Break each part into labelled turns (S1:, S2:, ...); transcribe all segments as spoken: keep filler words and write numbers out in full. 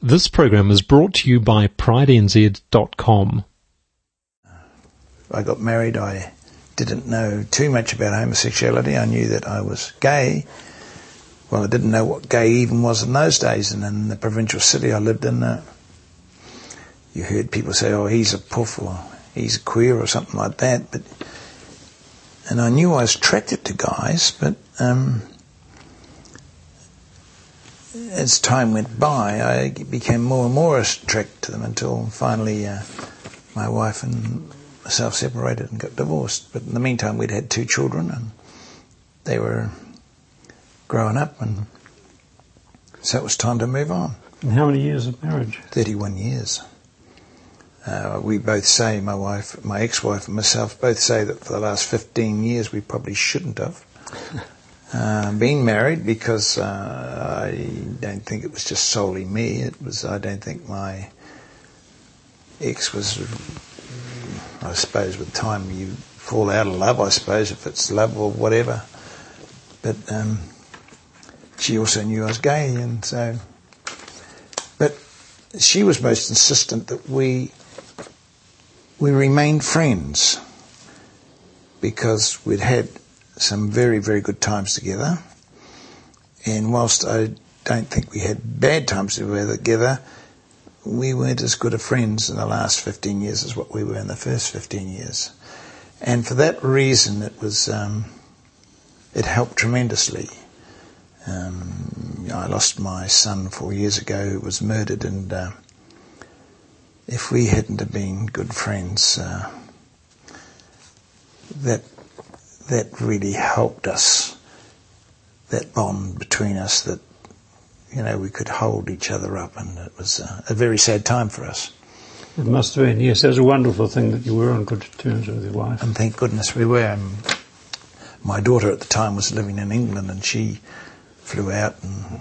S1: This program is brought to you by Pride N Z dot com.
S2: I got married. I didn't know too much about homosexuality. I knew that I was gay. Well, I didn't know what gay even was in those days. And in the provincial city I lived in, uh, you heard people say, oh, he's a puff or he's a queer or something like that. But and I knew I was attracted to guys, but um, as time went by, I became more and more attracted to them until finally uh, my wife and myself separated and got divorced. But in the meantime, we'd had two children and they were growing up, and so it was time to move on.
S3: And how many years of marriage?
S2: thirty-one years. Uh, we both say, my wife, my ex-wife and myself both say that for the last fifteen years we probably shouldn't have uh, been married, because uh, I don't think it was just solely me. It was, I don't think my ex was, I suppose with time you fall out of love, I suppose, if it's love or whatever. But um, she also knew I was gay, and so, but she was most insistent that we we remained friends, because we'd had some very, very good times together. And whilst I don't think we had bad times together, we weren't as good of friends in the last fifteen years as what we were in the first fifteen years. And for that reason, it was um, it helped tremendously. Um, I lost my son four years ago, who was murdered, and uh, if we hadn't have been good friends, uh, that that really helped us, that bond between us, that, you know, we could hold each other up, and it was uh, a very sad time for us.
S3: It must have been, yes. It was a wonderful thing that you were on good terms with your wife.
S2: And thank goodness we were. Um, my daughter at the time was living in England, and she flew out, and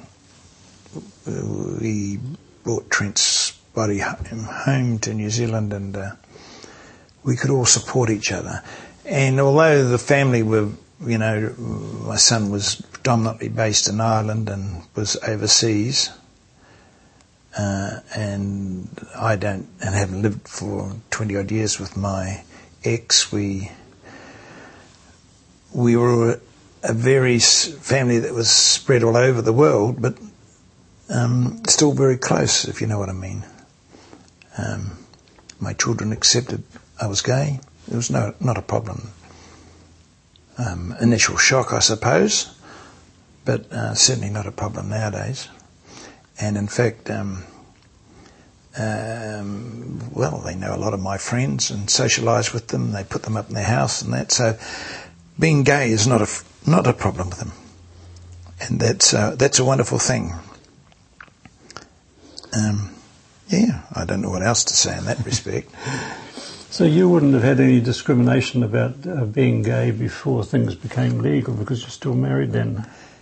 S2: we brought Trent's body home to New Zealand, and uh, we could all support each other. And although the family were, you know, my son was predominantly based in Ireland and was overseas, uh, and I don't, and haven't lived for twenty odd years with my ex, we we were a very family that was spread all over the world, but um, still very close, if you know what I mean. Um, my children accepted I was gay. There was no not a problem. Um, initial shock, I suppose, but uh, certainly not a problem nowadays. And in fact, um, um, well, they know a lot of my friends and socialise with them. They put them up in their house and that. So being gay is not a not a problem with them, and that's uh, that's a wonderful thing. Um, yeah, I don't know what else to say in that respect.
S3: So you wouldn't have had any discrimination about uh, being gay before things became legal, because you're still married then?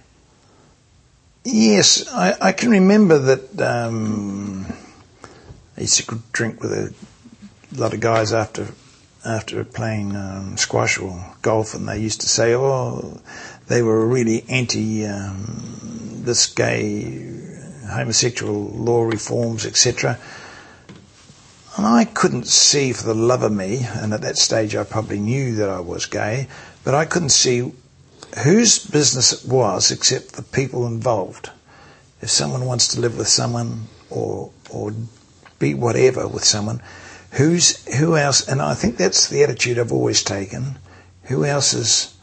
S2: Yes, I, I can remember that um, I used to drink with a lot of guys after after playing um, squash or golf, and they used to say, oh, they were really anti um, this gay, homosexual law reforms, et cetera. And I couldn't see for the love of me, and at that stage I probably knew that I was gay, but I couldn't see whose business it was except the people involved. If someone wants to live with someone or or be whatever with someone, who's who else? And I think that's the attitude I've always taken. Who else is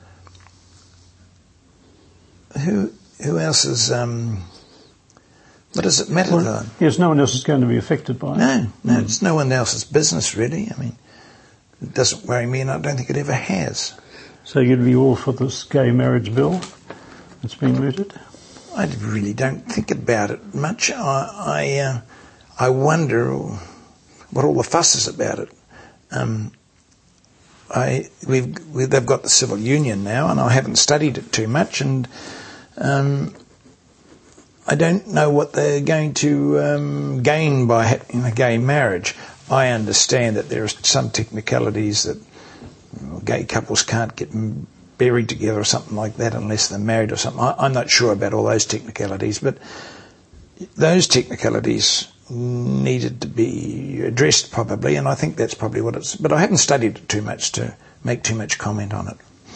S2: who who else is um what does it matter
S3: Well,
S2: though?
S3: yes, no one else is going to be affected by it.
S2: No, no, mm. It's no one else's business really. I mean, it doesn't worry me, and I don't think it ever has.
S3: So you'd be all for this gay marriage bill that's been mooted?
S2: I really don't think about it much. I I, uh, I wonder what all the fuss is about it. Um, I we've, we've they've got the civil union now, and I haven't studied it too much, and um, I don't know what they're going to um, gain by having a gay marriage. I understand that there are some technicalities that gay couples can't get buried together or something like that unless they're married or something. I, I'm not sure about all those technicalities, but those technicalities needed to be addressed probably, and I think that's probably what it's... But I haven't studied it too much to make too much comment on it.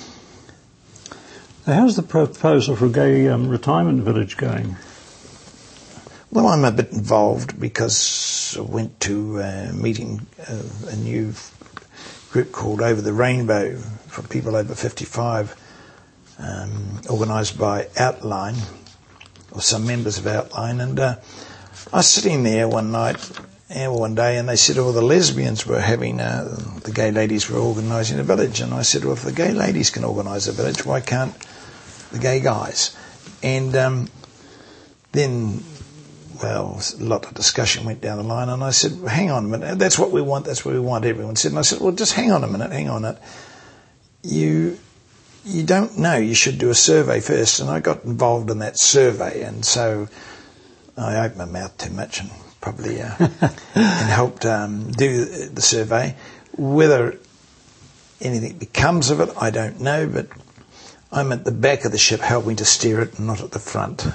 S3: So how's the proposal for a gay um, retirement village going?
S2: Well, I'm a bit involved because I went to a meeting, uh, a new group called Over the Rainbow for people over fifty-five, um, organised by Outline, or some members of Outline, and uh, I was sitting there one night, or one day, and they said, oh, the lesbians were having, uh, the gay ladies were organising a village, and I said, well, if the gay ladies can organise a village, why can't the gay guys? And um, then... Well, a lot of discussion went down the line, and I said, well, hang on a minute, that's what we want, that's what we want, everyone said. And I said, well, just hang on a minute, hang on a minute. You, you don't know, you should do a survey first. And I got involved in that survey, and so I opened my mouth too much and probably uh, and helped um, do the survey. Whether anything becomes of it, I don't know, but I'm at the back of the ship helping to steer it and not at the front.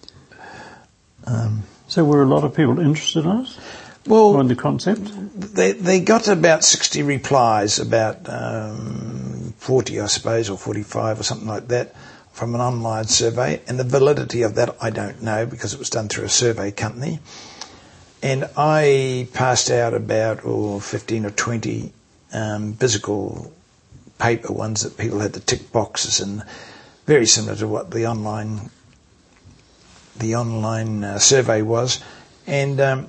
S2: Um,
S3: So were a lot of people interested in it?
S2: Well,
S3: in the concept?
S2: They they got about sixty replies, about um, forty, I suppose, or forty-five or something like that, from an online survey. And the validity of that I don't know, because it was done through a survey company. And I passed out about oh, fifteen or twenty um, physical paper ones that people had to tick boxes, and very similar to what the online the online uh, survey was. And um,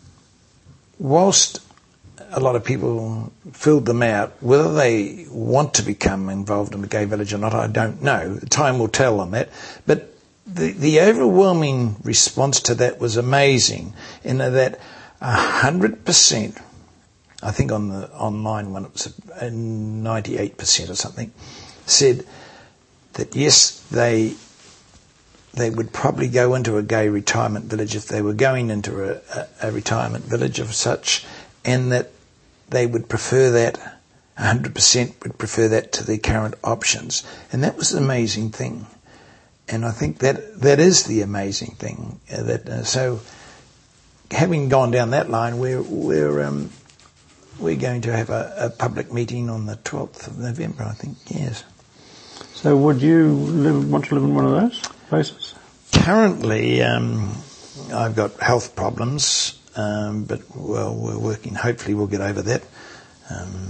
S2: whilst a lot of people filled them out, whether they want to become involved in the gay village or not, I don't know. Time will tell on that. But the, the overwhelming response to that was amazing, in that one hundred percent, I think on the online one it was ninety-eight percent or something, said that yes, they they would probably go into a gay retirement village if they were going into a, a, a retirement village of such, and that they would prefer that, one hundred percent would prefer that to their current options. And that was the amazing thing. And I think that that is the amazing thing. Uh, that uh, so, having gone down that line, we're we're um, we're going to have a, a public meeting on the twelfth of November, I think. Yes.
S3: So, would you live, want to live in one of those places?
S2: Currently, um, I've got health problems, um, but well, we're working. Hopefully, we'll get over that. Um,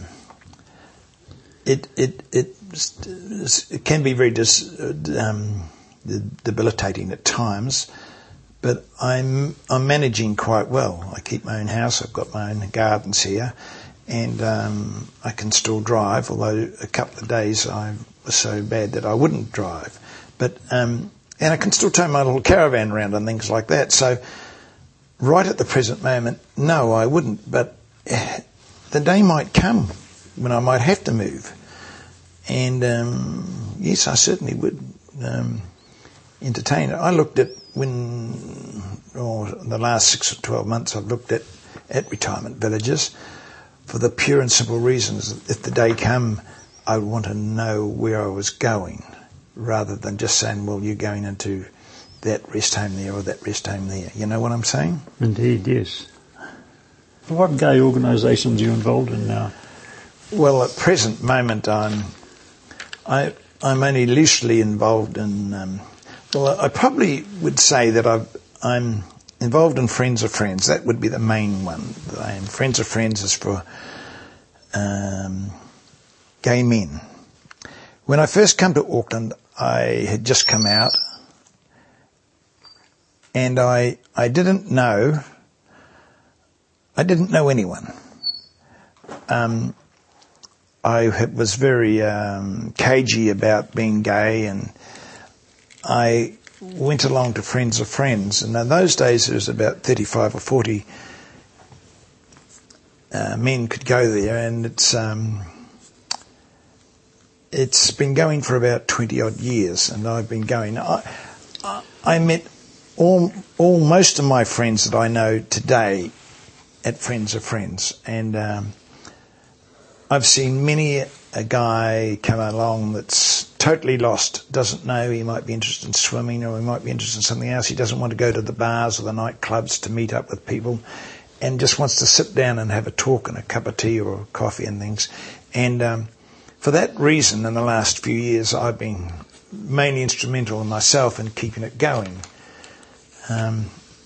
S2: it it it it can be very dis, um, debilitating at times, but I'm I'm managing quite well. I keep my own house. I've got my own gardens here, and um, I can still drive. Although a couple of days I was so bad that I wouldn't drive, but um, and I can still tow my little caravan around and things like that. So right at the present moment, no, I wouldn't. But uh, the day might come when I might have to move, and um, yes, I certainly would um, entertain it. I looked at when, or in the last six or twelve months, I've looked at at retirement villages for the pure and simple reasons that if the day come, I would want to know where I was going, rather than just saying, well, you're going into that rest home there or that rest home there. You know what I'm saying?
S3: Indeed, yes. What gay organisations are you involved in now?
S2: Well, at present moment, I'm I, I'm only loosely involved in. Um, well, I probably would say that I've, I'm involved in Friends of Friends. That would be the main one that I am. Friends of Friends is for um, gay men. When I first come to Auckland, I had just come out, and I I didn't know. I didn't know anyone. Um, I was very um, cagey about being gay, and I went along to Friends of Friends. And in those days, there was about thirty-five or forty uh, men could go there, and it's um, it's been going for about twenty odd years, and I've been going. I, I, I met all, all most of my friends that I know today at Friends of Friends, and um, I've seen many a guy come along that's totally lost, doesn't know, he might be interested in swimming or he might be interested in something else. He doesn't want to go to the bars or the nightclubs to meet up with people and just wants to sit down and have a talk and a cup of tea or coffee and things. And um, for that reason, in the last few years, I've been mainly instrumental in myself in keeping it going. Um,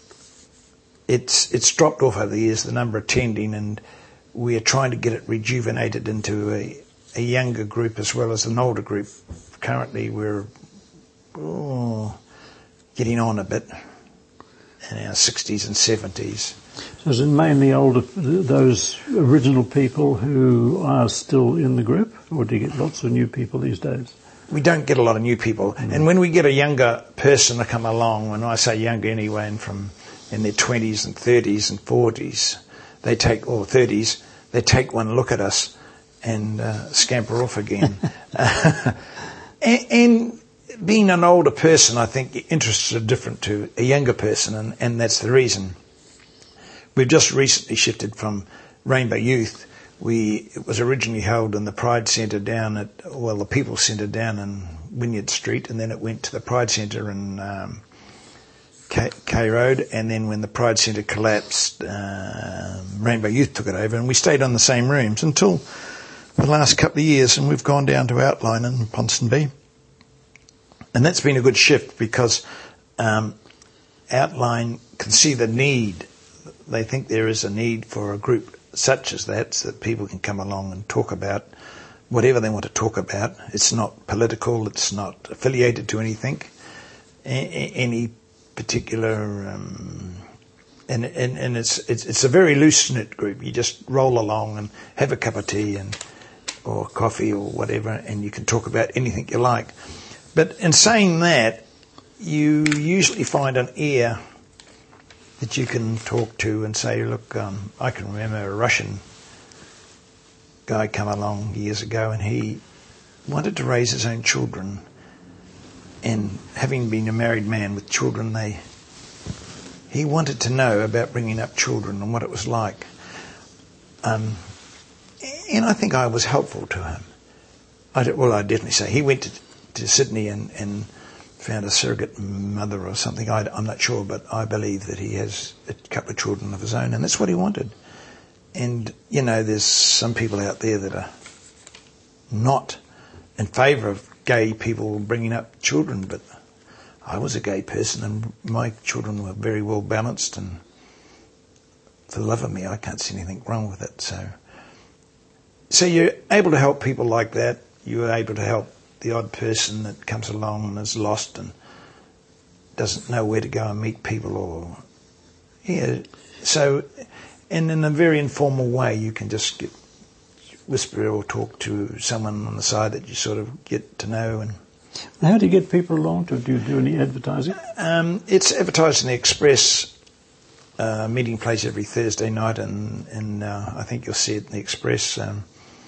S2: it's it's dropped off over the years, the number attending, and we are trying to get it rejuvenated into a, a younger group as well as an older group. Currently we're oh, getting on a bit in our sixties and seventies.
S3: So is it mainly older, those original people who are still in the group, or do you get lots of new people these days?
S2: We don't get a lot of new people. Mm. And when we get a younger person to come along, when I say younger anyway, and from in their twenties and thirties and forties, they take, or thirties, they take one look at us and uh, scamper off again. uh, and, and being an older person, I think interests are different to a younger person, and, and that's the reason. We've just recently shifted from Rainbow Youth. We it was originally held in the Pride Centre down at, well, the People Centre down in Wynyard Street, and then it went to the Pride Centre in um, K, K Road, and then when the Pride Centre collapsed, uh, Rainbow Youth took it over, and we stayed on the same rooms until the last couple of years, and we've gone down to Outline in Ponsonby. And that's been a good shift because um, Outline can see the need. They think there is a need for a group such as that, so that people can come along and talk about whatever they want to talk about. It's not political, it's not affiliated to anything, a- any particular, um, and, and, and it's, it's it's a very loose-knit group. You just roll along and have a cup of tea and or coffee or whatever, and you can talk about anything you like. But in saying that, you usually find an ear that you can talk to and say, look, um, I can remember a Russian guy come along years ago, and he wanted to raise his own children, and having been a married man with children, they he wanted to know about bringing up children and what it was like. Um, and I think I was helpful to him. I did, well, I definitely say he went to, to Sydney and, and found a surrogate mother or something. I, I'm not sure, but I believe that he has a couple of children of his own, and that's what he wanted. And, you know, there's some people out there that are not in favour of gay people bringing up children, but I was a gay person and my children were very well balanced, and for the love of me, I can't see anything wrong with it. So, so you're able to help people like that. You're able to help the odd person that comes along and is lost and doesn't know where to go and meet people, or yeah. So, and in a very informal way, you can just get, whisper or talk to someone on the side that you sort of get to know. And
S3: how do you get people along? To do you do any advertising?
S2: Um, it's advertised in the Express. Uh, meeting place every Thursday night, and and uh, I think you'll see it in the Express. Um,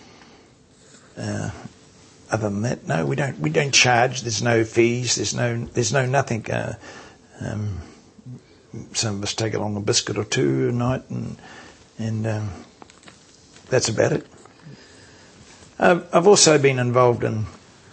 S2: uh, Other than that, no, we don't. We don't charge. There's no fees. There's no. There's no nothing. Uh, um, some of us take along a biscuit or two a night, and and um, that's about it. Uh, I've also been involved in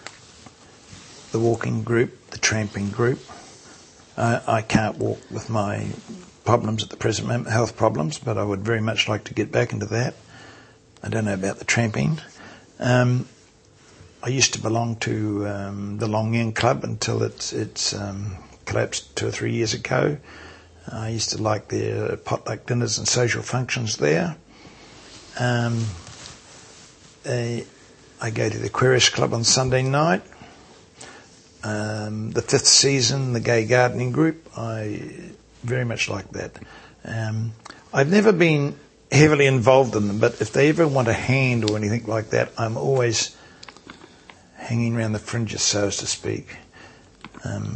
S2: the walking group, the tramping group. Uh, I can't walk with my problems at the present moment, health problems, but I would very much like to get back into that. I don't know about the tramping. Um, I used to belong to um, the Long Yen Club until it's it's um, collapsed two or three years ago. I used to like their potluck dinners and social functions there. Um, I, I go to the Aquarius Club on Sunday night. Um, the fifth season, the Gay Gardening Group, I very much like that. Um, I've never been heavily involved in them, but if they ever want a hand or anything like that, I'm always hanging around the fringes, so as to speak. Um,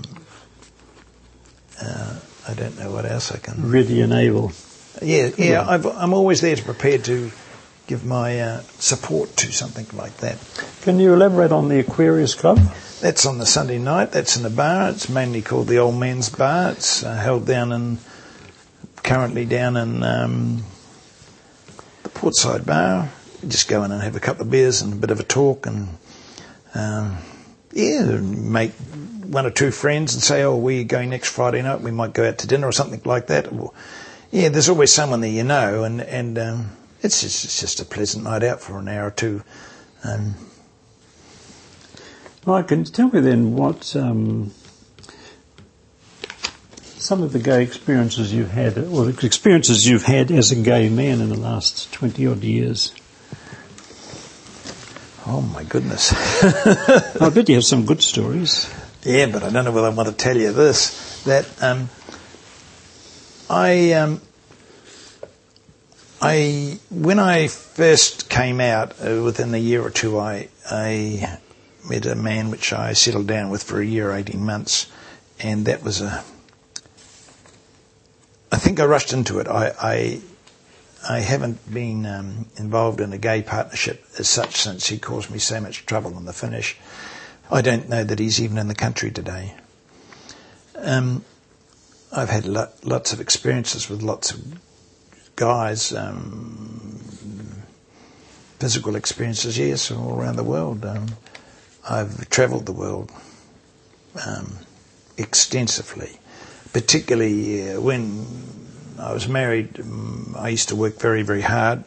S2: uh, I don't know what else I can...
S3: Ready and able.
S2: Yeah, yeah. I've, I'm always there to prepare to give my uh, support to something like that.
S3: Can you elaborate on the Aquarius Club?
S2: That's on the Sunday night. That's in a bar. It's mainly called the Old Man's Bar. It's uh, held down in... currently down in um, the Portside Bar. just go in and have a couple of beers and a bit of a talk, and um, yeah, make one or two friends and say, oh, we're going next Friday night, we might go out to dinner or something like that. Or, yeah, there's always someone there you know, and, and um, it's, just, it's just a pleasant night out for an hour or two. Um,
S3: Mike, can you tell me then what um, some of the gay experiences you've had, or the experiences you've had as a gay man in the last twenty odd years?
S2: Oh my goodness.
S3: I bet you have some good stories.
S2: Yeah, but I don't know whether I want to tell you this, that um, I, um, I, when I first came out, uh, within a year or two, I, I met a man which I settled down with for a year, eighteen months, and that was a, I think I rushed into it. I, I, I haven't been um, involved in a gay partnership as such since he caused me so much trouble in the finish. I don't know that he's even in the country today. Um, I've had lo- lots of experiences with lots of guys, um, physical experiences, yes, all around the world. Um, I've travelled the world um, extensively, particularly uh, when I was married. Um, I used to work very, very hard,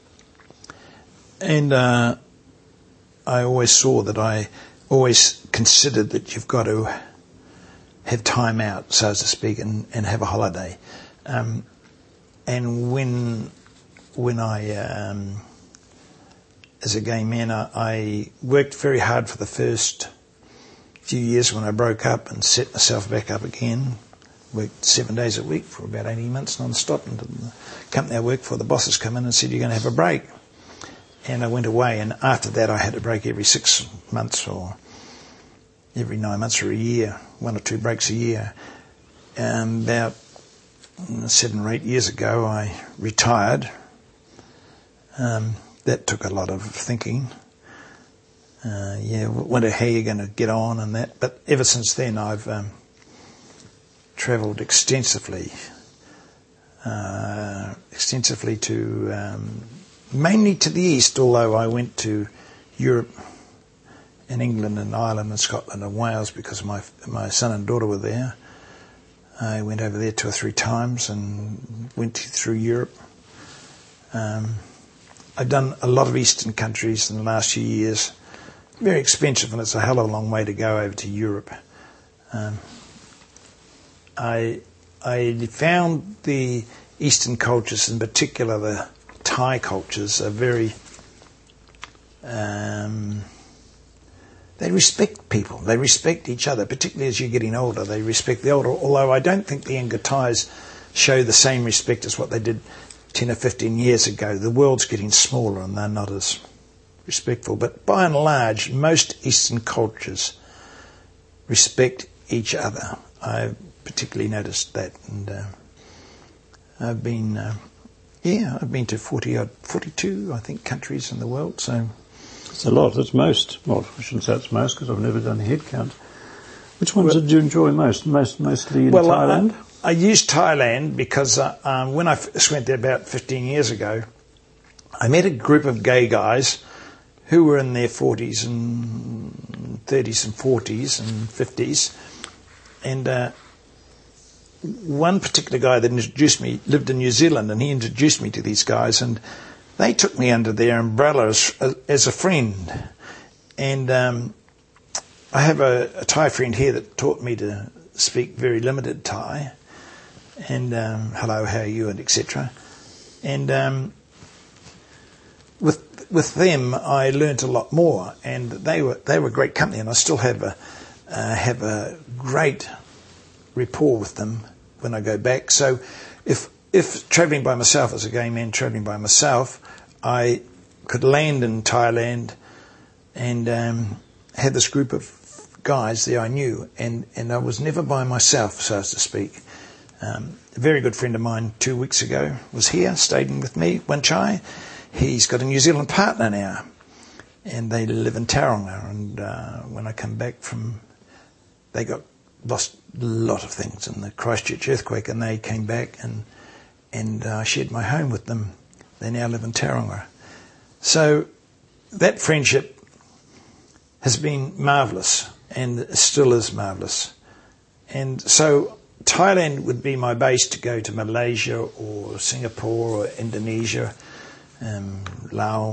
S2: and uh, I always saw that I always considered that you've got to have time out, so to speak, and, and have a holiday. Um, and when when I, um, as a gay man, I, I worked very hard for the first few years when I broke up and set myself back up again. Worked seven days a week for about eighteen months non-stop, and the company I worked for, the bosses come in and said, you're going to have a break. And I went away, and after that I had a break every six months or every nine months or a year, one or two breaks a year. Um, about seven or eight years ago I retired. Um, that took a lot of thinking. Uh, yeah, wonder how you're going to get on and that. But ever since then I've um, travelled extensively, uh, extensively to... Um, mainly to the east, although I went to Europe and England and Ireland and Scotland and Wales because my my son and daughter were there. I went over there two or three times and went through Europe. Um, I've done a lot of eastern countries in the last few years. Very expensive, and it's a hell of a long way to go over to Europe. Um, I I found the eastern cultures, in particular the Thai cultures, are very, um, they respect people, they respect each other, particularly as you're getting older, they respect the older, although I don't think the younger Thais show the same respect as what they did ten or fifteen years ago. The world's getting smaller and they're not as respectful, but by and large, most Eastern cultures respect each other. I've particularly noticed that, and uh, I've been... Uh, Yeah, I've been to forty odd, forty-two, I think, countries in the world. So
S3: it's a lot. It's most. Well, I shouldn't say it's most because I've never done a head count. Which ones well, did you enjoy most? Most, mostly in
S2: well,
S3: Thailand.
S2: I, I used Thailand because uh, um, when I first went there about fifteen years ago, I met a group of gay guys who were in their forties and thirties and forties and fifties, and. Uh, One particular guy that introduced me lived in New Zealand, and he introduced me to these guys, and they took me under their umbrella as, as a friend. And um, I have a, a Thai friend here that taught me to speak very limited Thai, and um, hello, how are you, and et cetera. And um, with with them, I learnt a lot more, and they were they were great company, and I still have a uh, have a great rapport with them when I go back. So if if travelling by myself as a gay man, travelling by myself, I could land in Thailand and um, had this group of guys there I knew, and, and I was never by myself, so as to speak. Um, a very good friend of mine two weeks ago was here, staying with me, Wan Chai. He's got a New Zealand partner now, and they live in Tauranga, and uh, when I come back from... They got lost a lot of things in the Christchurch earthquake, and they came back, and and I uh, shared my home with them. They now live in Tauranga. So that friendship has been marvellous and still is marvellous. And so Thailand would be my base to go to Malaysia or Singapore or Indonesia, um, Laos,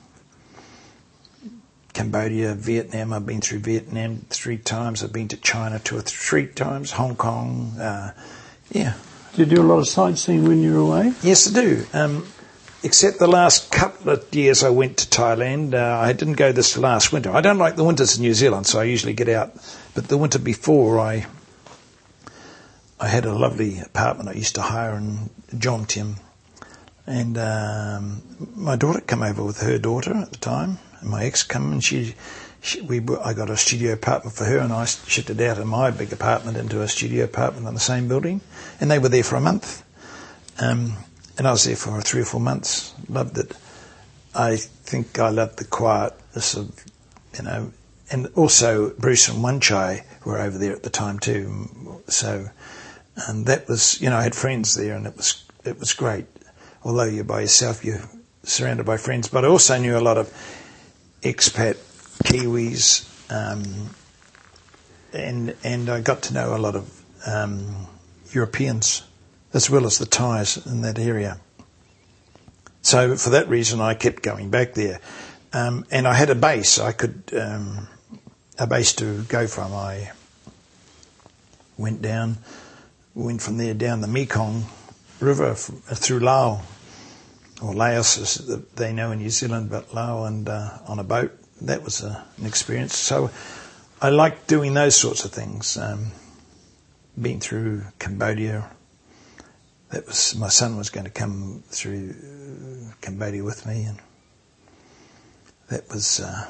S2: Cambodia, Vietnam. I've been through Vietnam three times. I've been to China two or three times, Hong Kong. Uh, yeah.
S3: Do you do a lot of sightseeing when you're away?
S2: Yes, I do. Um, except the last couple of years I went to Thailand. Uh, I didn't go this last winter. I don't like the winters in New Zealand, so I usually get out. But the winter before, I I had a lovely apartment I used to hire in Jomtien. And um, my daughter came over with her daughter at the time. And my ex came and she, she we I got a studio apartment for her, and I shifted out of my big apartment into a studio apartment in the same building. And they were there for a month. Um, and I was there for three or four months. Loved it. I think I loved the quietness of, you know, and also Bruce and Wan Chai were over there at the time too. So, and that was, you know, I had friends there, and it was it was great. Although you're by yourself, you're surrounded by friends. But I also knew a lot of expat Kiwis, um, and and I got to know a lot of um, Europeans as well as the Thais in that area. So for that reason, I kept going back there, um, and I had a base. I could um, a base to go from. I went down, went from there down the Mekong River from, uh, through Laos, or Laos as they know in New Zealand, but Laos, and uh, on a boat. That was a, an experience. So I liked doing those sorts of things. Um, been through Cambodia. That was, my son was going to come through Cambodia with me, and that was. Uh,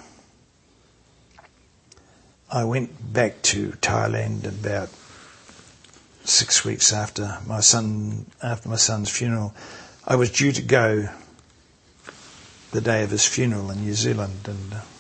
S2: I went back to Thailand about six weeks after my son, after my son's funeral. I was due to go the day of his funeral in New Zealand, and uh,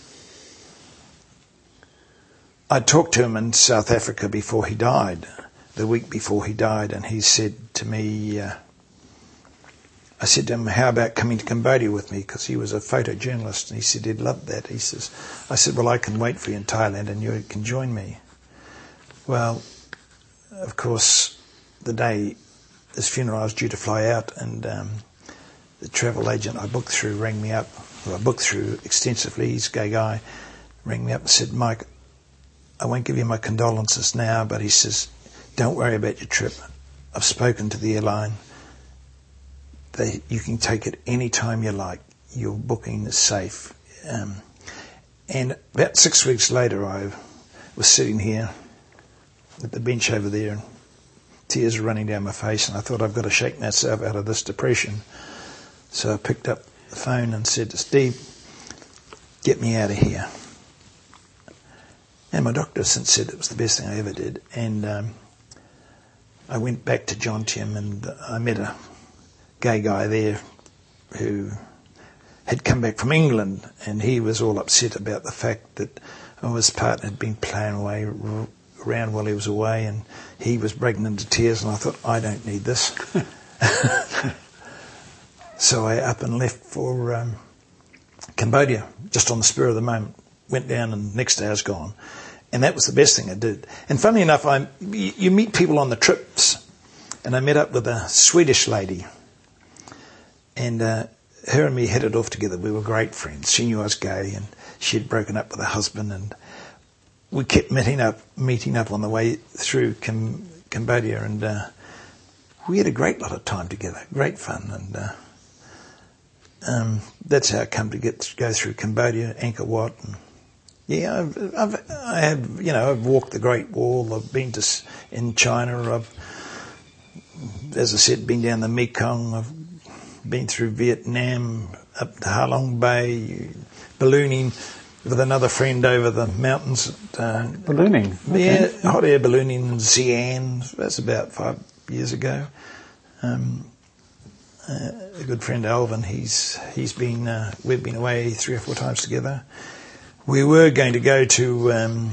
S2: I talked to him in South Africa before he died, the week before he died, and he said to me, uh, I said to him, how about coming to Cambodia with me? Because he was a photojournalist, and he said he'd love that. He says, I said, well, I can wait for you in Thailand and you can join me. Well, of course, the day his funeral, I was due to fly out, and um, the travel agent I booked through rang me up, or I booked through extensively, he's a gay guy, rang me up and said, Mike, I won't give you my condolences now, but he says, don't worry about your trip. I've spoken to the airline. They, you can take it any time you like. Your booking is safe. Um, and about six weeks later, I was sitting here at the bench over there, and tears were running down my face, and I thought, I've got to shake myself out of this depression. So I picked up the phone and said to Steve, get me out of here. And my doctor has since said it was the best thing I ever did. And um, I went back to Jomtien, and I met a gay guy there who had come back from England, and he was all upset about the fact that oh, his partner had been playing away around while he was away, and he was breaking into tears, and I thought, I don't need this. So I up and left for um, Cambodia, just on the spur of the moment. Went down, and the next day I was gone. And that was the best thing I did. And funnily enough, I, you meet people on the trips, and I met up with a Swedish lady, and uh, her and me hit it off together. We were great friends. She knew I was gay, and she had broken up with her husband, and we kept meeting up, meeting up on the way through Cam- Cambodia, and uh, we had a great lot of time together, great fun, and uh, um, that's how I come to get to go through Cambodia, Angkor Wat, and yeah, I've, I've, I have, you know, I've walked the Great Wall. I've been to in China. I've, as I said, been down the Mekong. I've been through Vietnam, up to Ha Long Bay, ballooning with another friend over the mountains. At, uh,
S3: ballooning? Okay.
S2: Yeah, hot air ballooning in Xi'an. That's about five years ago. Um, uh, a good friend, Alvin, he's he's been, uh, we've been away three or four times together. We were going to go to um,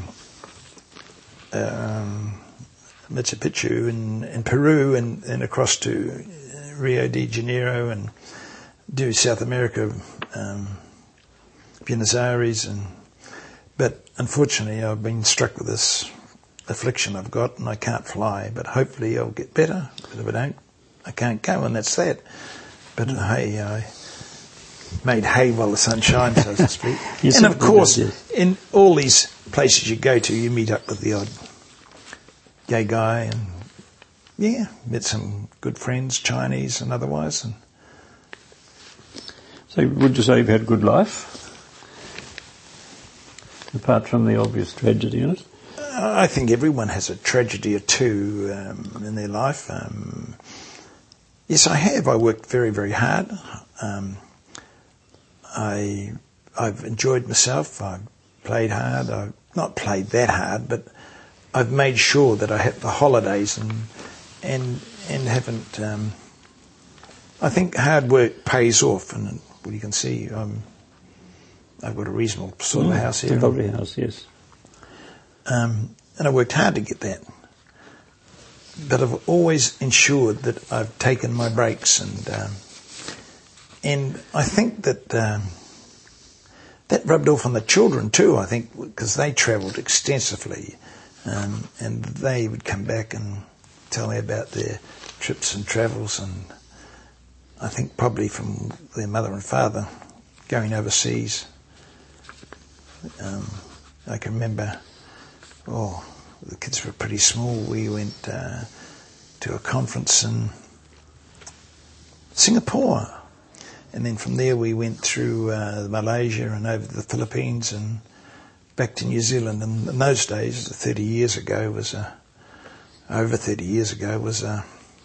S2: um, Machu Picchu in, in Peru, and, and across to Rio de Janeiro, and do South America, um, Buenos Aires, and but unfortunately I've been struck with this affliction I've got, and I can't fly. But hopefully I'll get better. But if I don't, I can't go, and that's that. But mm. hey, I made hay while the sun shines, so to speak. And of course, did, yes. in all these places you go to, you meet up with the odd gay guy, and yeah, met some good friends, Chinese and otherwise. And
S3: so, would you say you've had a good life, apart from the obvious tragedy in it?
S2: I think everyone has a tragedy or two um, in their life. Um, yes, I have. I worked very, very hard. Um, I, I've enjoyed myself. I've played hard. I've not played that hard, but I've made sure that I have the holidays and and and haven't. Um, I think hard work pays off, and well, you can see um, I've got a reasonable sort of
S3: mm,
S2: house here.
S3: It's a lovely house, yes.
S2: Um, and I worked hard to get that. But I've always ensured that I've taken my breaks, and um, and I think that um, that rubbed off on the children too, I think, because they travelled extensively, um, and they would come back and tell me about their trips and travels, and I think probably from their mother and father going overseas. Um, I can remember... Oh, the kids were pretty small. We went uh, to a conference in Singapore. And then from there we went through uh, Malaysia and over to the Philippines and back to New Zealand. And in those days, thirty years ago, was a, over thirty years ago, was a,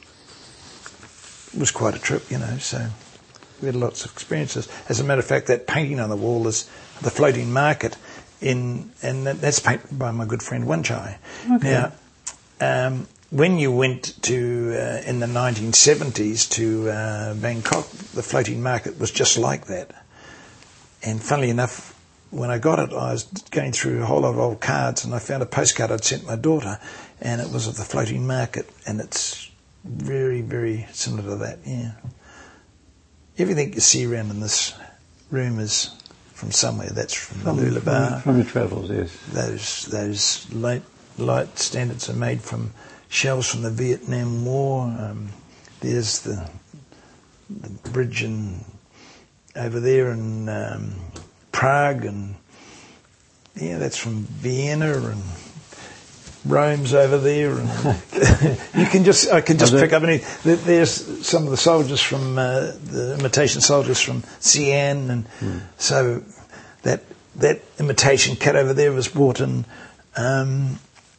S2: was quite a trip, you know. So we had lots of experiences. As a matter of fact, that painting on the wall is the floating market. In, and that's painted by my good friend Wanchai. Okay. Now, um, when you went to, uh, in the nineteen seventies to uh, Bangkok, the floating market was just like that. And funnily enough, when I got it, I was going through a whole lot of old cards, and I found a postcard I'd sent my daughter, and it was of the floating market, and it's very, very similar to that, yeah. Everything you see around in this room is... from somewhere. That's from, from the Lula
S3: From your travels, yes.
S2: Those those light light standards are made from shells from the Vietnam War. Um, there's the the bridge in over there in um, Prague, and yeah, that's from Vienna, and Rome's over there, and you can just I can just pick up any. There's some of the soldiers from uh, the imitation soldiers from Xi'an, and hmm. so that that imitation kit over there was brought in um,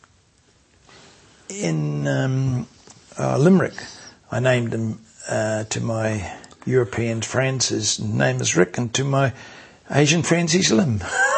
S2: in um, uh, Limerick. I named him uh, to my European friends. His name is Rick, and to my Asian friends, he's Lim.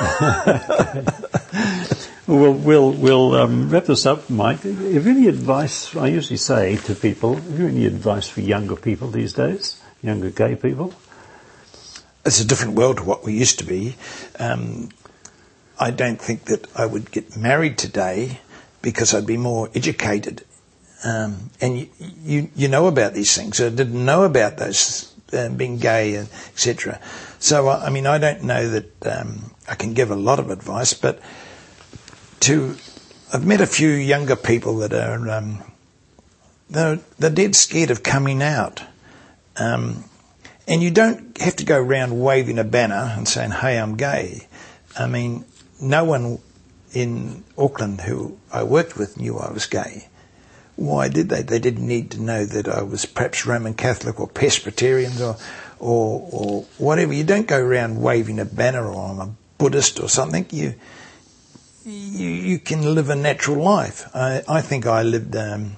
S3: We'll we'll we'll um, wrap this up, Mike. Have you any advice? I usually say to people, have you any advice for younger people these days, younger gay people?
S2: It's a different world to what we used to be. Um, I don't think that I would get married today because I'd be more educated. Um, and you, you you know about these things. I didn't know about those uh, being gay and et cetera. So I mean, I don't know that um, I can give a lot of advice, but. To, I've met a few younger people that are um, they're, they're dead scared of coming out, um, and you don't have to go around waving a banner and saying, "Hey, I'm gay." I mean, no one in Auckland who I worked with knew I was gay. Why did they? They didn't need to know that I was perhaps Roman Catholic or Presbyterian or or, or whatever. You don't go around waving a banner or I'm a Buddhist or something. You You, you can live a natural life. I, I think I lived, um,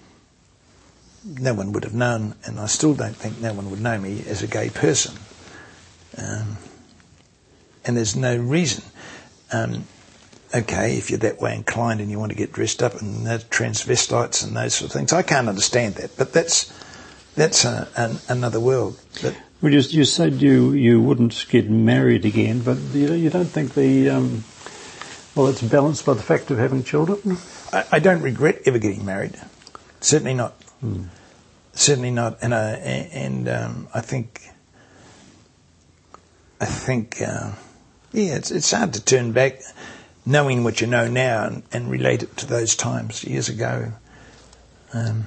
S2: no one would have known, and I still don't think no one would know me as a gay person. Um, and there's no reason. Um, okay, if you're that way inclined and you want to get dressed up and uh, transvestites and those sort of things, I can't understand that, but that's that's a, an, another world. But
S3: well, you, you said you, you wouldn't get married again, but you, you don't think the... Um Well, it's balanced by the fact of having children?
S2: I, I don't regret ever getting married. Certainly not. Hmm. Certainly not. And I, and um, I think, I think uh, Yeah, it's it's hard to turn back, knowing what you know now, and, and relate it to those times years ago. Um,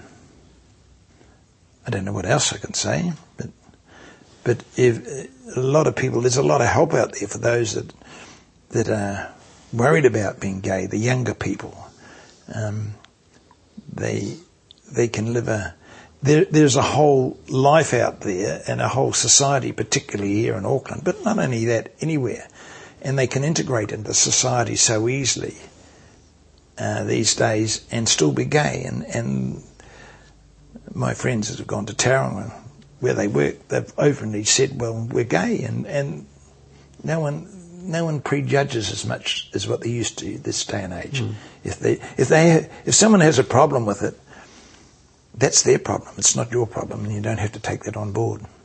S2: I don't know what else I can say, but but if a lot of people, there's a lot of help out there for those that that are worried about being gay. The younger people, um, they they can live a. There, there's a whole life out there and a whole society, particularly here in Auckland, but not only that, anywhere. And they can integrate into society so easily uh, these days and still be gay. And, and my friends that have gone to Tauranga, where they work, they've openly said, well, we're gay. And, and no one no one prejudges as much as what they used to this day and age. Mm. If they if they if someone has a problem with it, that's their problem. It's not your problem, and you don't have to take that on board.